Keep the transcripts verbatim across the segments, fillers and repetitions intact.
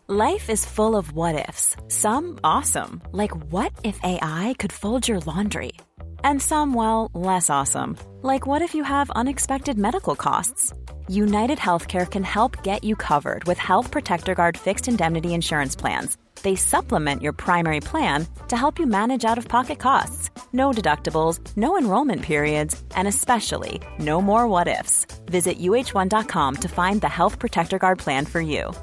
Life is full of what-ifs. Some awesome, like what if A I could fold your laundry? And some, well, less awesome, like what if you have unexpected medical costs? United Healthcare can help get you covered with Health Protector Guard fixed indemnity insurance plans. They supplement your primary plan to help you manage out-of-pocket costs. No deductibles, no enrollment periods, and especially no more what-ifs. Visit U H one dot com to find the Health Protector Guard plan for you.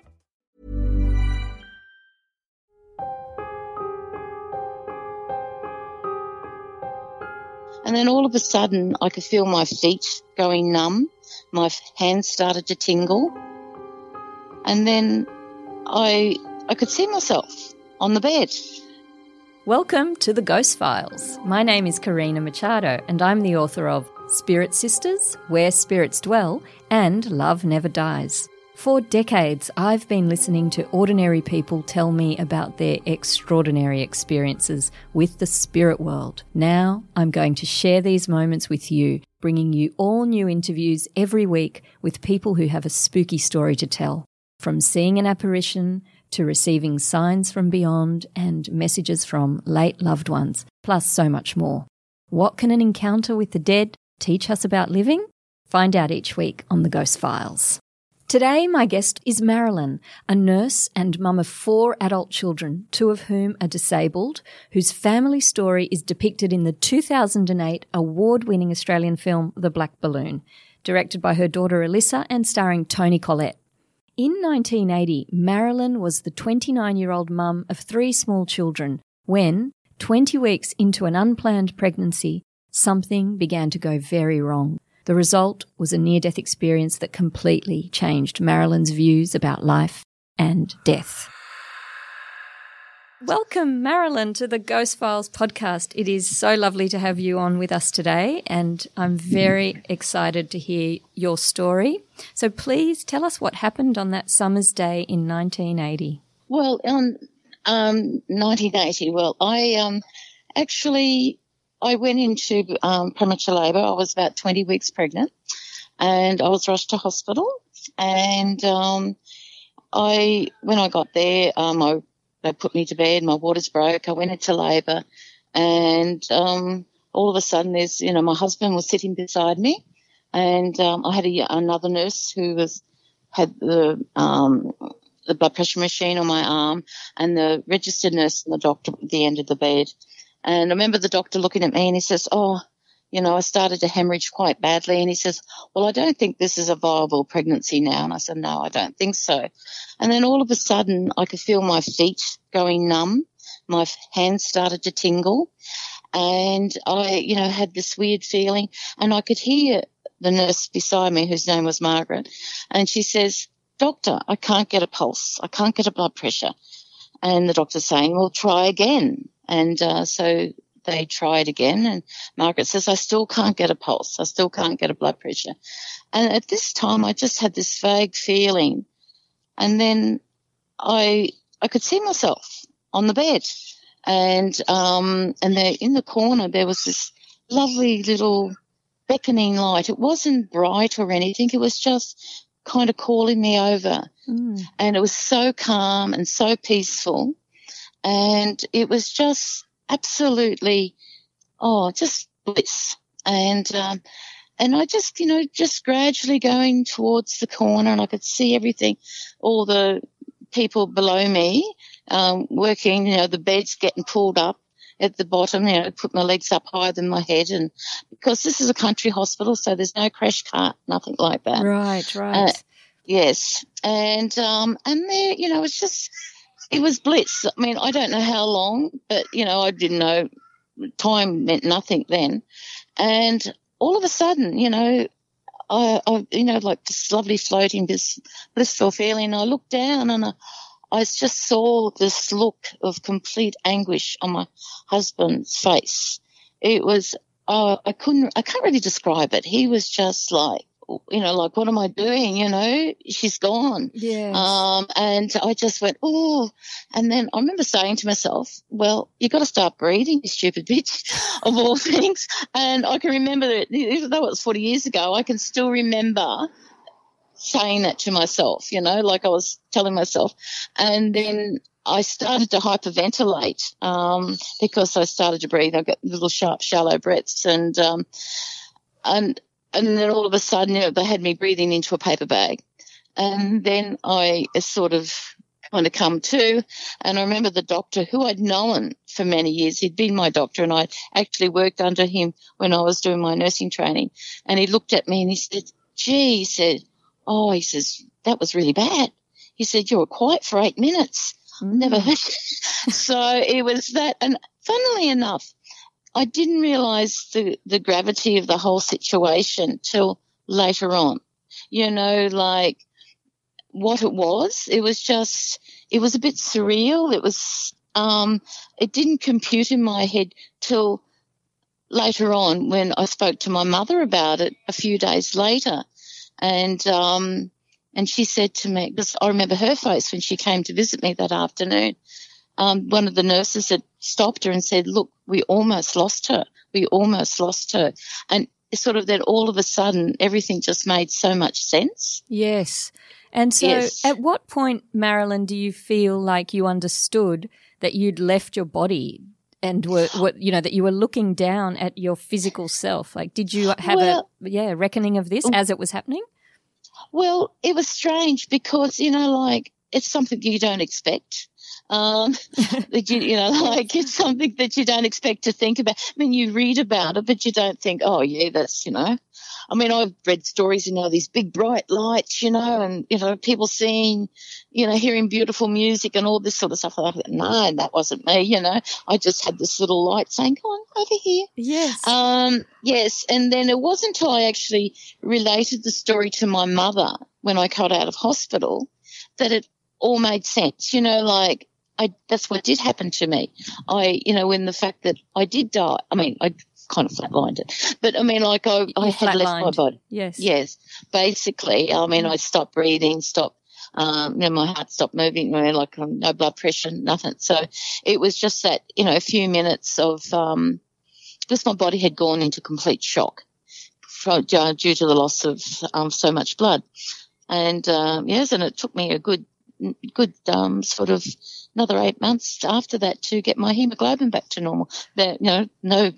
And then all of a sudden, I could feel my feet going numb. My hands started to tingle. And then I I could see myself on the bed. Welcome to the Ghost Files. My name is Karina Machado and I'm the author of Spirit Sisters, Where Spirits Dwell, and Love Never Dies. For decades, I've been listening to ordinary people tell me about their extraordinary experiences with the spirit world. Now, I'm going to share these moments with you, bringing you all new interviews every week with people who have a spooky story to tell. From seeing an apparition to receiving signs from beyond and messages from late loved ones, plus so much more. What can an encounter with the dead teach us about living? Find out each week on the Ghost Files. Today, my guest is Marilyn, a nurse and mum of four adult children, two of whom are disabled, whose family story is depicted in the two thousand eight award-winning Australian film The Black Balloon, directed by her daughter Alyssa and starring Toni Collette. In nineteen eighty, Marilyn was the twenty-nine-year-old mum of three small children when, twenty weeks into an unplanned pregnancy, something began to go very wrong. The result was a near-death experience that completely changed Marilyn's views about life and death. Welcome, Marilyn, to the Ghost Files podcast. It is so lovely to have you on with us today, and I'm very excited to hear your story. So please tell us what happened on that summer's day in nineteen eighty. Well, on um, nineteen eighty, well, I um, actually... I went into um, premature labour. I was about twenty weeks pregnant, and I was rushed to hospital. And um, I, when I got there, um, I, they put me to bed. My waters broke. I went into labour, and um, all of a sudden, there's, you know, my husband was sitting beside me, and um, I had a, another nurse who was had the um, the blood pressure machine on my arm, and the registered nurse and the doctor at the end of the bed. And I remember the doctor looking at me and he says, oh, you know, I started to hemorrhage quite badly. And he says, well, I don't think this is a viable pregnancy now. And I said, no, I don't think so. And then all of a sudden I could feel my feet going numb. My hands started to tingle. And I, you know, had this weird feeling. And I could hear the nurse beside me, whose name was Margaret. And she says, doctor, I can't get a pulse. I can't get a blood pressure. And the doctor's saying, well, try again. And uh, so they tried again, and Margaret says, I still can't get a pulse. I still can't get a blood pressure. And at this time, I just had this vague feeling. And then I I could see myself on the bed. And um, and there in the corner, there was this lovely little beckoning light. It wasn't bright or anything. It was just kind of calling me over. Mm. And it was so calm and so peaceful. And it was just absolutely, oh, just bliss. And um, and I just, you know, just gradually going towards the corner, and I could see everything, all the people below me um, working, you know, the beds getting pulled up at the bottom, you know, put my legs up higher than my head. And because this is a country hospital, so there's no crash cart, nothing like that. Right, right. Uh, yes. And, um, and there, you know, it's just... It was bliss. I mean, I don't know how long, but, you know, I didn't know. Time meant nothing then. And all of a sudden, you know, I, I you know, like this lovely floating, this blissful feeling, I looked down and I, I just saw this look of complete anguish on my husband's face. It was, uh, I couldn't, I can't really describe it. He was just like, you know, like, what am I doing? You know, she's gone. Yes. Um, and I just went, oh, and then I remember saying to myself, well, you got to start breathing, you stupid bitch, of all things. And I can remember that, even though it was forty years ago, I can still remember saying that to myself, you know, like I was telling myself. And then I started to hyperventilate um, because I started to breathe. I got little sharp, shallow breaths, and um, and and then all of a sudden, you know, they had me breathing into a paper bag, and then I sort of kind of come to, and I remember the doctor who I'd known for many years. He'd been my doctor, and I actually worked under him when I was doing my nursing training. And he looked at me and he said, "Gee," he said, "oh," he says, "that was really bad." He said, "You were quiet for eight minutes. Never heard." So it was that. And funnily enough, I didn't realise the, the gravity of the whole situation till later on. You know, like what it was. It was just, it was a bit surreal. It was, um, it didn't compute in my head till later on when I spoke to my mother about it a few days later. And, um, and she said to me, because I remember her face when she came to visit me that afternoon, um, one of the nurses had stopped her and said, "Look, we almost lost her. We almost lost her." And sort of then all of a sudden everything just made so much sense. Yes. And so Yes. at what point, Marilyn, do you feel like you understood that you'd left your body and were, were you know, that you were looking down at your physical self? Like, did you have Well- a, yeah, reckoning of this as it was happening? Well, it was strange because, you know, like it's something you don't expect. Um, that you, you know, like it's something that you don't expect to think about. I mean, you read about it, but you don't think, oh, yeah, that's, you know. I mean, I've read stories, you know, these big bright lights, you know, and, you know, people seeing, you know, hearing beautiful music and all this sort of stuff. Like that. No, that wasn't me, you know. I just had this little light saying, "Come on, over here." Yes. Um, yes, and then it wasn't until I actually related the story to my mother when I got out of hospital that it all made sense. You know, like I that's what did happen to me. I, you know, when the fact that I did die, I mean, I kind of flatlined it, but I mean, like I, I had left my body. Yes. Yes, basically. I mean, I stopped breathing, stopped. Um, you know, my heart stopped moving, you know, like um, no blood pressure, nothing. So it was just that, you know, a few minutes of, um, just my body had gone into complete shock from, uh, due to the loss of um, so much blood. And, um, yes, and it took me a good, good um, sort of another eight months after that to get my hemoglobin back to normal. There, you know, no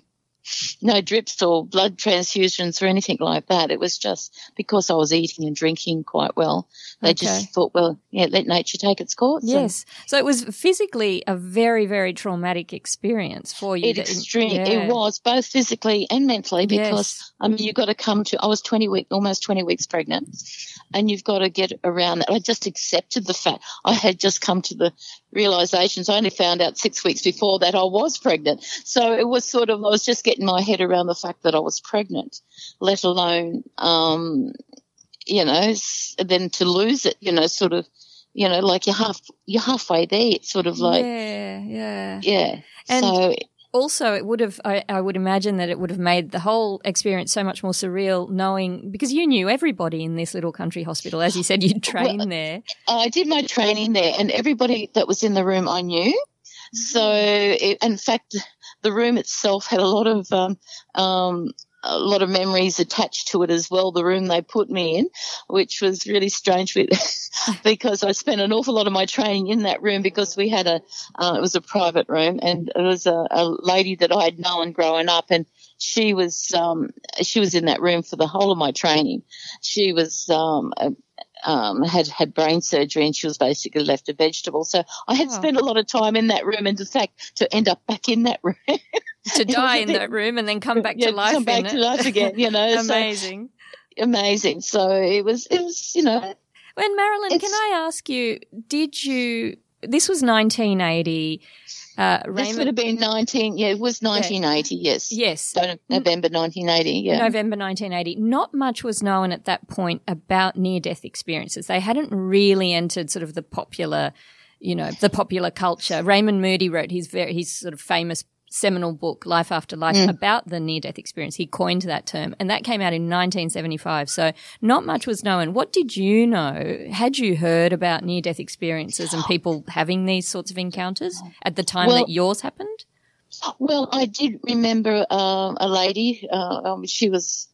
no drips or blood transfusions or anything like that. It was just because I was eating and drinking quite well. They Okay. just thought, well, yeah, let nature take its course. And Yes. So it was physically a very, very traumatic experience for you. It that- extreme. yeah. It was both physically and mentally because Yes. I mean you've got to come to. I was twenty week, almost twenty weeks pregnant, and you've got to get around that. I just accepted the fact. I had just come to the realizations. I only found out six weeks before that I was pregnant. So it was sort of I was just getting my head around the fact that I was pregnant, let alone um, you know, s- then to lose it. You know, sort of. You know, like you're half, you're halfway there. It's sort of like, yeah, yeah. yeah. And so Also, it would have, I, I would imagine that it would have made the whole experience so much more surreal knowing, because you knew everybody in this little country hospital. As you said, you'd trained Well, there. I did my training there, and everybody that was in the room I knew. So, it, in fact, the room itself had a lot of um, um, a lot of memories attached to it as well. The room they put me in, which was really strange, with, because I spent an awful lot of my training in that room because we had a uh, it was a private room, and it was a, a lady that I had known growing up, and she was um, she was in that room for the whole of my training. She was um, a, Um, had had brain surgery, and she was basically left a vegetable. So I had Oh. spent a lot of time in that room, and in fact, to end up back in that room, To It was die a in bit- that room and then come back yeah, to life come back in to it. life again. You know, so Amazing. amazing. So it was, it was, you know, And Marilyn, It's- can I ask you, did you, this was nineteen eighty, uh, this would Raymond, have been nineteen. Yeah, it was nineteen eighty. Yes, yes, so November nineteen eighty. Yeah, November nineteen eighty. Not much was known at that point about near-death experiences. They hadn't really entered sort of the popular, you know, the popular culture. Raymond Moody wrote his very, his sort of famous seminal book, Life After Life, Mm. about the near-death experience. He coined that term, and that came out in nineteen seventy-five. So not much was known. What did you know? Had you heard about near-death experiences and people having these sorts of encounters at the time Well- that yours happened? Well, I did remember uh, a lady. Uh, um, she was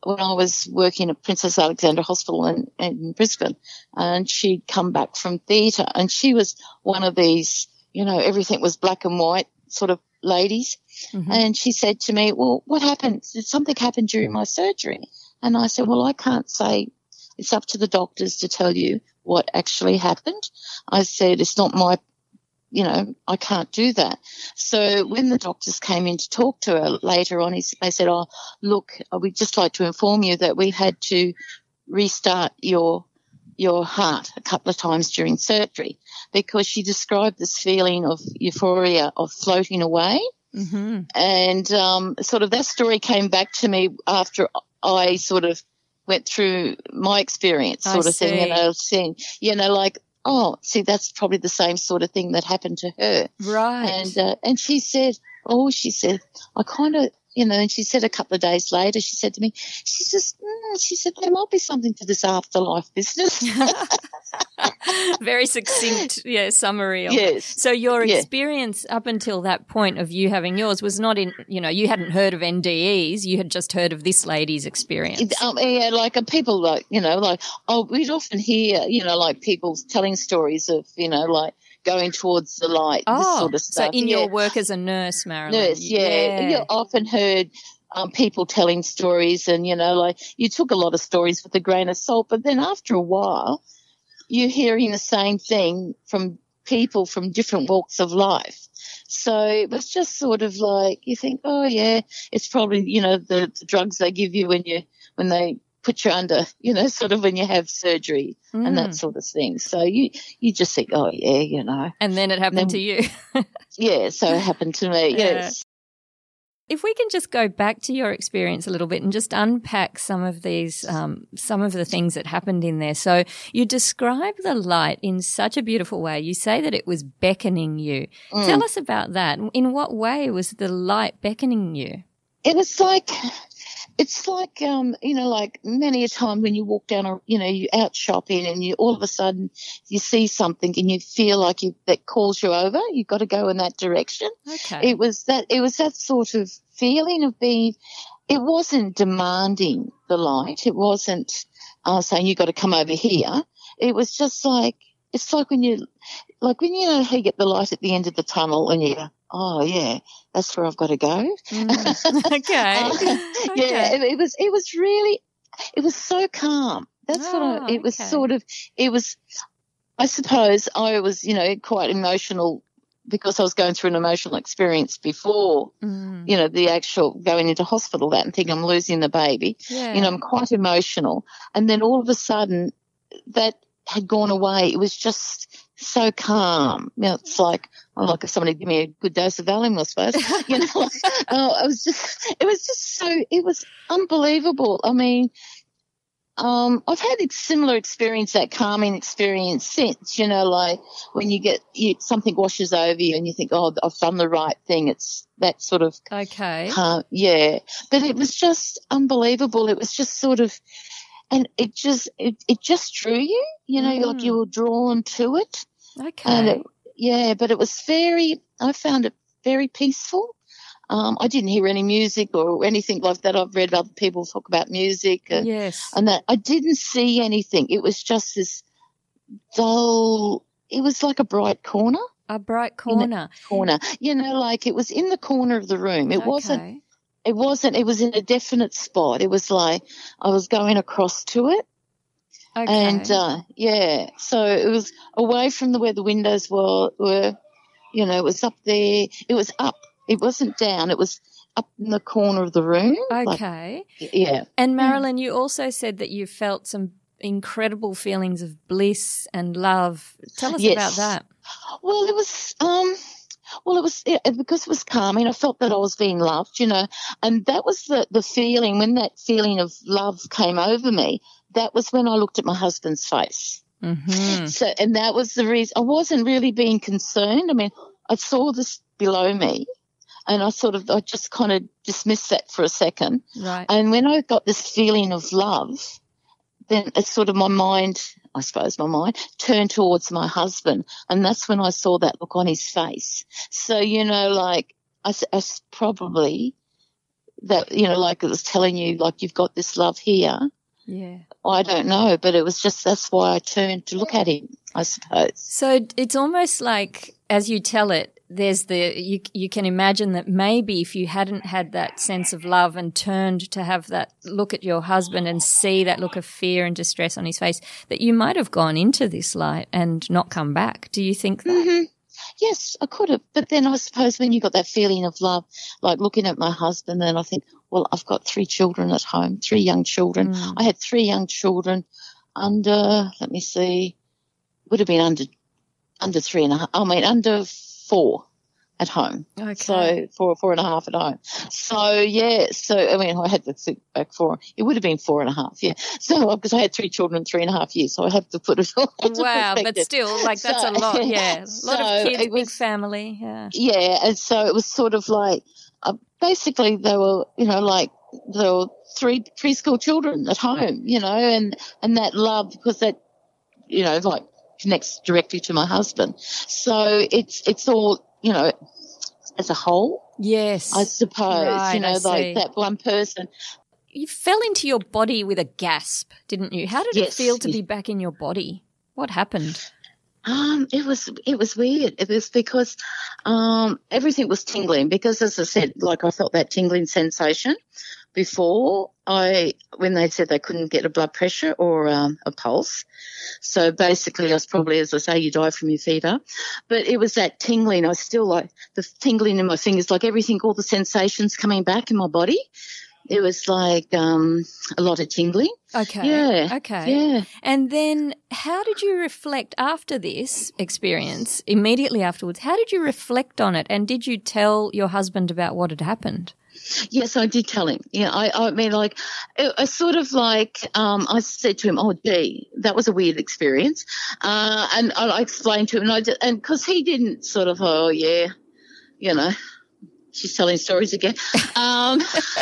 when I was working at Princess Alexandra Hospital in, in Brisbane, and she'd come back from theatre, and she was one of these, you know, everything was black and white sort of ladies. Mm-hmm. And she said to me, well, what happened? Did something happen during my surgery? And I said, well, I can't say. It's up to the doctors to tell you what actually happened. I said, it's not my, you know, I can't do that. So when the doctors came in to talk to her later on, he, they said, oh, look, we'd just like to inform you that we had to restart your your heart a couple of times during surgery, because she described this feeling of euphoria, of floating away. Mm-hmm. And um, sort of that story came back to me after I sort of went through my experience, sort I of see. thing, you know, seeing, you know, like, oh, see, that's probably the same sort of thing that happened to her. Right. And uh, and she said, oh, she said, I kind of, you know, and she said a couple of days later, she said to me, she says, mm, she said, there might be something to this afterlife business. Very succinct, yeah, summary of Yes. it. So your Yeah. experience up until that point of you having yours was not in, you know, you hadn't heard of N D Es, you had just heard of this lady's experience. It, um, yeah, like uh, people like, you know, like, oh, we'd often hear, you know, like people telling stories of, you know, like going towards the light, oh, this sort of so stuff. in yeah. your work as a nurse, Marilyn. Nurse, yeah. yeah. You often heard um, people telling stories, and, you know, like you took a lot of stories with a grain of salt, but then after a while you're hearing the same thing from people from different walks of life. So it was just sort of like you think, oh, yeah, it's probably, you know, the, the drugs they give you when you when they put you under, you know, sort of when you have surgery mm. and that sort of thing. So you, you just think, oh, yeah, you know. And then it happened then, to you. Yeah, so it happened to me, yeah. yes. If we can just go back to your experience a little bit and just unpack some of these, um, some of the things that happened in there. So you describe the light in such a beautiful way. You say that it was beckoning you. Mm. Tell us about that. In what way was the light beckoning you? It was like, it's like, um, you know, like many a time when you walk down, a, you know, you're out shopping and you all of a sudden you see something and you feel like you, that calls you over. You've got to go in that direction. Okay. It was that, it was that sort of feeling of being, it wasn't demanding the light. It wasn't uh, saying you got to come over here. It was just like, it's like when you, like when you know how you get the light at the end of the tunnel and you go, oh yeah, that's where I've got to go. Mm. Okay. uh, okay. Yeah, it, it was, it was really, it was so calm. That's oh, what I, it was okay. sort of, it was, I suppose I was, you know, quite emotional because I was going through an emotional experience before, mm. you know, the actual going into hospital, that and think I'm losing the baby. Yeah. You know, I'm quite emotional. And then all of a sudden that had gone away. It was just so calm. You know, it's like, oh, like if somebody give me a good dose of Valium, I suppose. You know, like, oh, it was just, it was just so, it was unbelievable. I mean, um, I've had a similar experience, that calming experience since, you know, like when you get, you, something washes over you and you think, oh, I've done the right thing. It's that sort of. Okay. Uh, yeah. But it was just unbelievable. It was just sort of, and it just, it, it just drew you, you know, mm. like you were drawn to it. Okay. And it, yeah, but it was very, I found it very peaceful. Um, I didn't hear any music or anything like that. I've read other people talk about music. And, yes. And that I didn't see anything. It was just this dull, it was like a bright corner. A bright corner. Corner. You know, like it was in the corner of the room. It okay. wasn't, it wasn't, it was in a definite spot. It was like I was going across to it. Okay. And, uh, yeah, so it was away from the, where the windows were, were, you know, it was up there. It was up. It wasn't down. It was up in the corner of the room. Okay. Like, yeah. And Marilyn, you also said that you felt some incredible feelings of bliss and love. Tell us yes. about that. Well, it was, um, well, it was, yeah, because it was calming. I felt that I was being loved, you know, and that was the, the feeling, when that feeling of love came over me, that was when I looked at my husband's face. Mm-hmm. So, and that was the reason. I wasn't really being concerned. I mean, I saw this below me, and I sort of, I just kind of dismissed that for a second. Right. And when I got this feeling of love, then it's sort of my mind, I suppose my mind, turned towards my husband, and that's when I saw that look on his face. So, you know, like I, I probably that, you know, like it was telling you, like, you've got this love here. Yeah. I don't know, but it was just, that's why I turned to look at him, I suppose. So it's almost like, as you tell it, there's the, you, you can imagine that maybe if you hadn't had that sense of love and turned to have that look at your husband and see that look of fear and distress on his face, that you might have gone into this light and not come back. Do you think that? Mm-hmm. Yes, I could have. But then I suppose when you got that feeling of love, like looking at my husband, then I think, well, I've got three children at home, three young children. Mm. I had three young children under, let me see, would have been under, under three and a half, I mean, under four at home. Okay. So four, four and a half at home. So, yeah, so, I mean, I had to think back four, it would have been four and a half, yeah. So, because I had three children, three and a half years, so I have to put it all into Wow, but still, like, that's so, a lot, yeah. A lot so of kids, was, big family, yeah. Yeah, and so it was sort of like, uh, basically they were, you know, like, there were three preschool children at home, you know, and, and that love, because that, you know, like, connects directly to my husband. So it's it's all, you know, as a whole. Yes. I suppose, right, you know, I like see. that one person. You fell into your body with a gasp, didn't you? How did yes. it feel to be back in your body? What happened? Um, it was it was weird. It was because um everything was tingling, because, as I said, like, I felt that tingling sensation before I when they said they couldn't get a blood pressure or um, a pulse. So basically, I was probably, as I say, you die from your fever. But it was that tingling. I still like the tingling in my fingers, like everything, all the sensations coming back in my body. It was like um, a lot of tingling. Okay. Yeah. Okay. Yeah. And then how did you reflect after this experience, immediately afterwards? How did you reflect on it? And did you tell your husband about what had happened? Yes, I did tell him. Yeah, I, I mean, like, it, I sort of like, um, I said to him, oh, gee, that was a weird experience. Uh, and I, I explained to him, and I did, and because he didn't sort of, oh, yeah, you know, she's telling stories again. Um,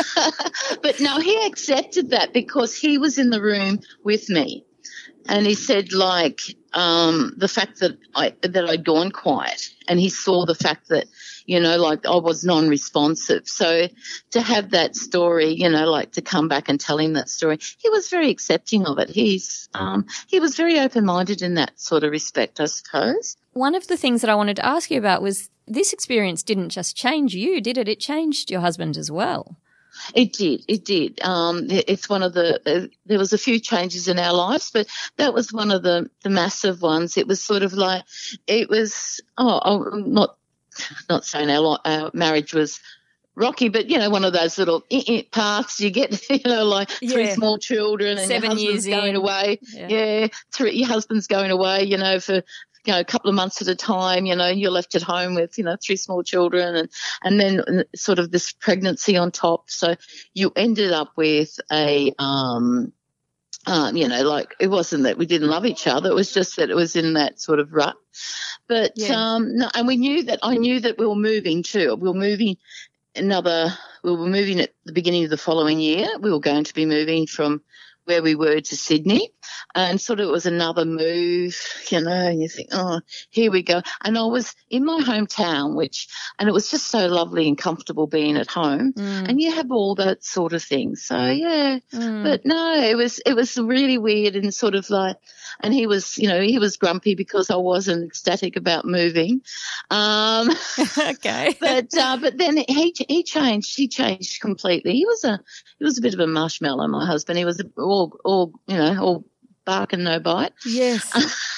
but no, he accepted that because he was in the room with me. And he said, like, um, the fact that I that I'd gone quiet, and he saw the fact that, you know, like, I was non-responsive. So to have that story, you know, like, to come back and tell him that story, he was very accepting of it. He's um, he was very open-minded in that sort of respect, I suppose. One of the things that I wanted to ask you about was this experience didn't just change you, did it? It changed your husband as well. It did. It did. Um, it's one of the uh, – there was a few changes in our lives, but that was one of the, the massive ones. It was sort of like – it was – oh, I'm not not saying our, our marriage was rocky, but, you know, one of those little it paths you get, you know, like yeah. three small children and Seven your husband's years going in. away. Yeah, yeah three, your husband's going away, you know, for – you know, a couple of months at a time, you know, you're left at home with, you know, three small children and, and then sort of this pregnancy on top. So you ended up with a, um, um, you know, like it wasn't that we didn't love each other. It was just that it was in that sort of rut. But, yeah. um, no, and we knew that, I knew that we were moving too. We were moving another, we were moving at the beginning of the following year. We were going to be moving from where we were to Sydney, and sort of it was another move, you know, and you think, oh, here we go. And I was in my hometown, which, and it was just so lovely and comfortable being at home, mm. and you have all that sort of thing. So, yeah, mm. but no, it was, it was really weird and sort of like, and he was, you know, he was grumpy because I wasn't ecstatic about moving. Um, okay. But, uh, but then he, he changed, he changed completely. He was a, he was a bit of a marshmallow, my husband. He was all, all, you know, all bark and no bite. Yes.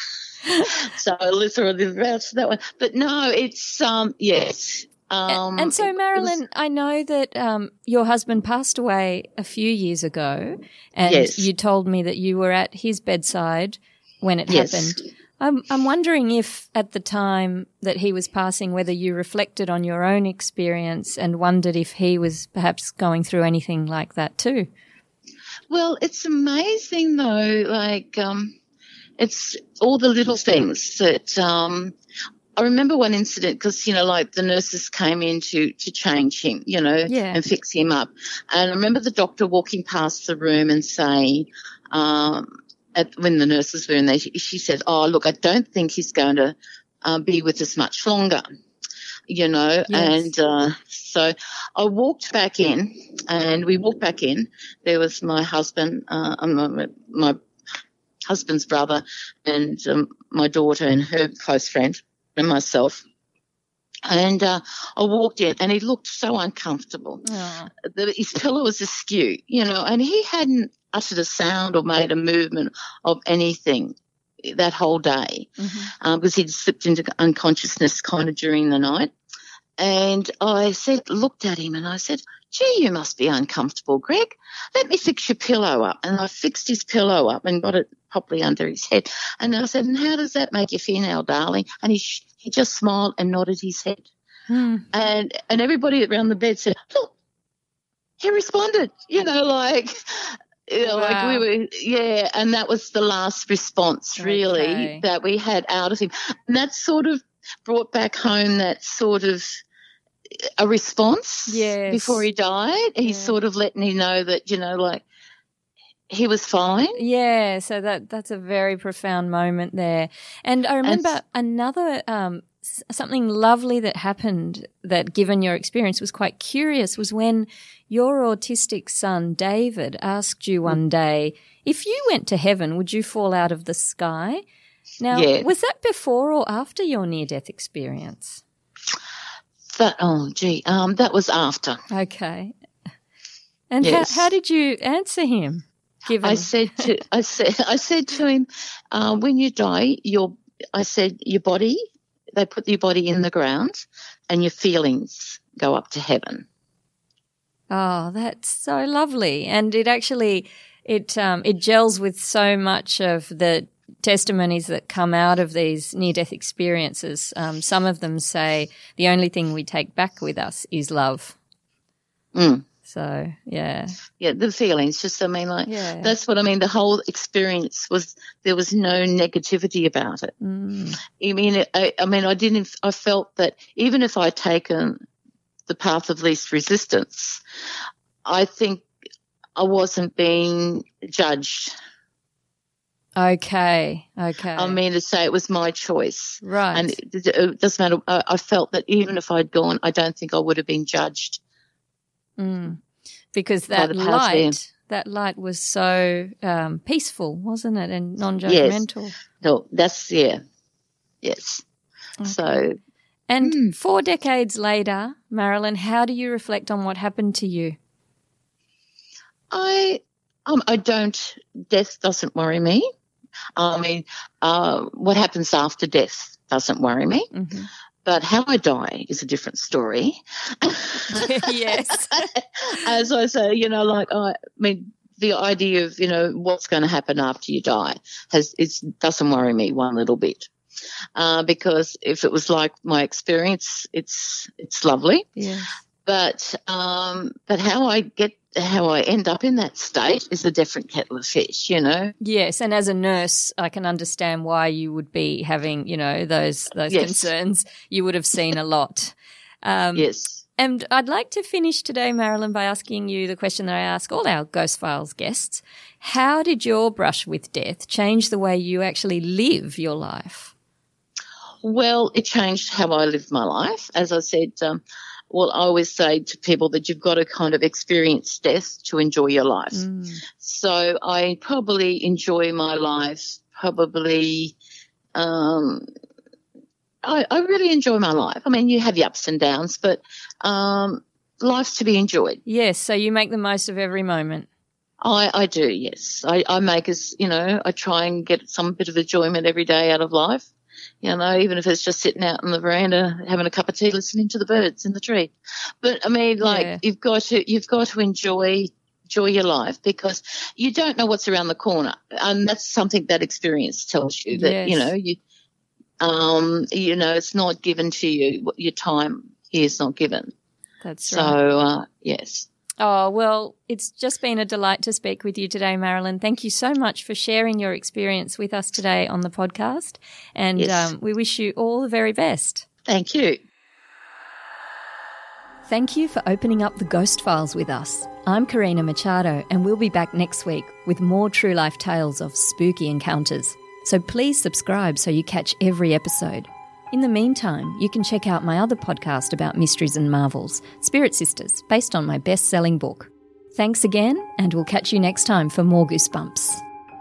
So literally vouched that one. But no, it's, um, yes. Um, and, and so, Marilyn, was, I know that um, your husband passed away a few years ago, and yes. you told me that you were at his bedside when it yes. happened. I'm, I'm wondering if at the time that he was passing, whether you reflected on your own experience and wondered if he was perhaps going through anything like that too. Well, it's amazing though, like um, it's all the little things that um, I remember one incident because, you know, like the nurses came in to, to change him, you know, yeah. and fix him up. And I remember the doctor walking past the room and saying, um, at, when the nurses were in there, she, she said, oh, look, I don't think he's going to uh, be with us much longer. you know, Yes. and uh, so I walked back in, and we walked back in. There was my husband, uh, my, my husband's brother, and um, my daughter and her close friend, and myself. And uh, I walked in, and he looked so uncomfortable. Oh. The, his pillow was askew, you know, and he hadn't uttered a sound or made a movement of anything that whole day, Mm-hmm. um, because he'd slipped into unconsciousness kind of during the night. And I said, looked at him, and I said, gee, you must be uncomfortable, Greg. Let me fix your pillow up. And I fixed his pillow up and got it properly under his head. And I said, and how does that make you feel now, darling? And he sh- he just smiled and nodded his head. Hmm. And and everybody around the bed said, look, he responded, you know, like, you know, like Wow. we were, yeah. And that was the last response, really, Okay. that we had out of him. And that sort of brought back home that sort of a response Yes. before he died. He's Yeah. sort of letting you know that, you know, like he was fine. Yeah, so that that's a very profound moment there. And I remember s- another um, s- something lovely that happened that, given your experience, was quite curious, was when your autistic son, David, asked you one day, if you went to heaven, would you fall out of the sky? Now, Yeah. was that before or after your near-death experience? That, oh, gee, um, that was after. Okay. And Yes. how, how did you answer him? Given I said to I said I said to him, uh, when you die, your I said your body, they put your body in the ground, and your feelings go up to heaven. Oh, that's so lovely. And it actually, it um, it gels with so much of the testimonies that come out of these near-death experiences. Um, some of them say the only thing we take back with us is love. Mm. So, yeah. Yeah, the feelings. Just I mean, like Yeah. that's what I mean. The whole experience was there was no negativity about it. Mm. I mean, I, I mean, I didn't. I felt that even if I'd taken the path of least resistance, I think I wasn't being judged. Okay, okay. I mean, to say it was my choice. right. And it, it doesn't matter. I, I felt that even if I'd gone, I don't think I would have been judged. Mm. Because by that the powers there. light, that light was so um, peaceful, wasn't it, and non-judgmental. So that's, yeah, yes. So, And Mm. four decades later, Marilyn, how do you reflect on what happened to you? I, um, I don't, death doesn't worry me. I mean, uh, what happens after death doesn't worry me. Mm-hmm. But how I die is a different story. Yes. As I say, you know, like, I mean, the idea of, you know, what's going to happen after you die has it doesn't worry me one little bit. Uh, because if it was like my experience, it's it's lovely. Yeah. But um, but how I get how I end up in that state is a different kettle of fish, you know. Yes, and as a nurse, I can understand why you would be having, you know, those those Yes. concerns. You would have seen a lot. Um, Yes. And I'd like to finish today, Marilyn, by asking you the question that I ask all our Ghost Files guests. How did your brush with death change the way you actually live your life? Well, it changed how I lived my life. As I said, um, well, I always say to people that you've got to kind of experience death to enjoy your life. Mm. So I probably enjoy my life probably um, I, I really enjoy my life. I mean, you have your ups and downs, but um, life's to be enjoyed. Yes, so you make the most of every moment. I, I do, yes. I, I make us, you know, I try and get some bit of enjoyment every day out of life. You know, even if it's just sitting out on the veranda having a cup of tea, listening to the birds in the tree. But I mean, like Yeah. you've got to, you've got to enjoy, enjoy your life because you don't know what's around the corner, and that's something that experience tells you that Yes. you know you, um, you know, it's not given to you. Your time here is not given. That's So right. uh, yes. Oh, well, it's just been a delight to speak with you today, Marilyn. Thank you so much for sharing your experience with us today on the podcast. And Yes. um, we wish you all the very best. Thank you. Thank you for opening up the Ghost Files with us. I'm Karina Machado, and we'll be back next week with more true life tales of spooky encounters. So please subscribe so you catch every episode. In the meantime, you can check out my other podcast about mysteries and marvels, Spirit Sisters, based on my best-selling book. Thanks again, and we'll catch you next time for more Goosebumps.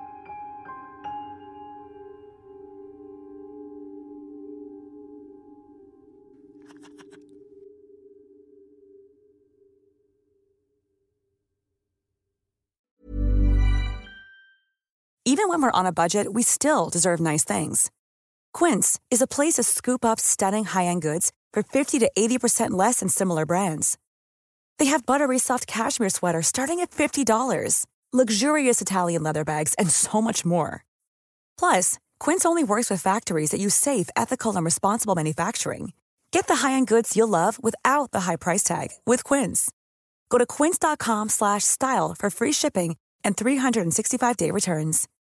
Even when we're on a budget, we still deserve nice things. Quince is a place to scoop up stunning high-end goods for fifty to eighty percent less than similar brands. They have buttery soft cashmere sweaters starting at fifty dollars, luxurious Italian leather bags, and so much more. Plus, Quince only works with factories that use safe, ethical, and responsible manufacturing. Get the high-end goods you'll love without the high price tag with Quince. Go to quince.com slash style for free shipping and three sixty-five day returns.